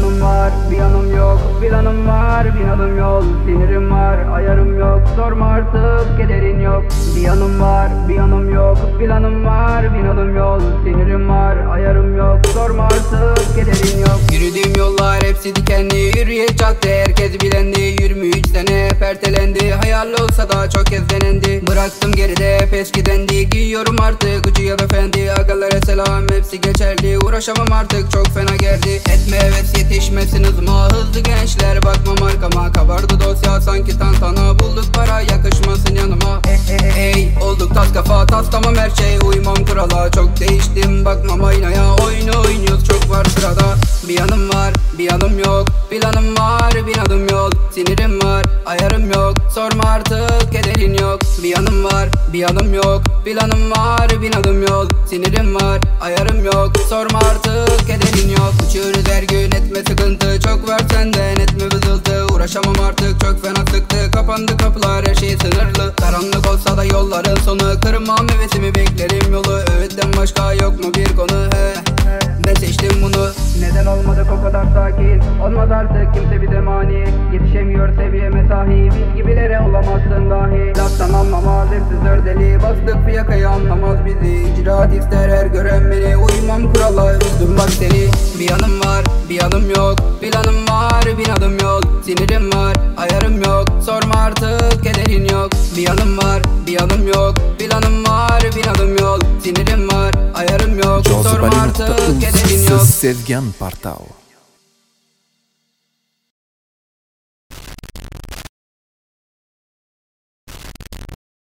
yanım var, bir yanım yok. Planım var, bin adım yol. Sinirim var, ayarım yok. Sorma artık, kederin yok. Bir yanım var, bir yanım yok. Planım var, bin adım yol. Sinirim var, ayarım yok. Sorma artık, kederin yok. Yürüdüğüm yollar hepsi dikenli, yürüye cadde herkes bilendi. 23 sene pertelendi, hayal olsa da çok kez denendi. Bıraktım geride hep eskidendi, giyiyorum artık ucuya efendi. Agalara selam, hepsi geçerli, uğraşamam artık çok fena gerdi. Etme heves yetişmesin hızıma, hızlı gençler bakmam arkama. Kabardı dosya sanki tantana, bulduk para yakışmasın yanıma. Hey olduk tas kafa, taslamam her şey, uymam kurala. Çok değiştim bakmam aynaya, oyunu oynuyoruz çok var sırada. Bir yanım var, bir yanım yok. Planım var, bir adım yol. Sinirim var, ayarım yok. Sorma artık, kederin yok. Bir yanım var, bir yanım yok. Planım var, bir adım yol. Sinirim var, ayarım yok. Sorma artık, kederin yok. Uçuyoruz her gün, etme sıkıntı. Çok var senden, etme vızıltı. Uğraşamam artık, çok fena sıktı. Kapandı kapılar, her şey sınırlı. Karanlık olsa da yolların sonu. Kırmam hevesimi, beklerim yolu. Öğütten başka yok mu bir konu? Ben seçtim bunu. Neden olmadık o kadar sakin? Olmaz artık kimse bir de mani. Yetişemiyor seviyeme sahi. Biz gibilere olamazsın dahi. Laftan anlamaz hepsi deli. Bastık fiyakayı anlamaz bizi. İcraat ister her gören beni. Uymam kurala, üzdüm bak seni. Bir yanım var, bir yanım yok. Planım var, bir adım yol. Sinirim var, ayarım yok. Sorma artık, kederin yok. Bir yanım var, bir yanım yok. Planım var, bir adım yol. Sinirim var, ayarım yok. Sorma artık, kederin yok. Sevgen Portal.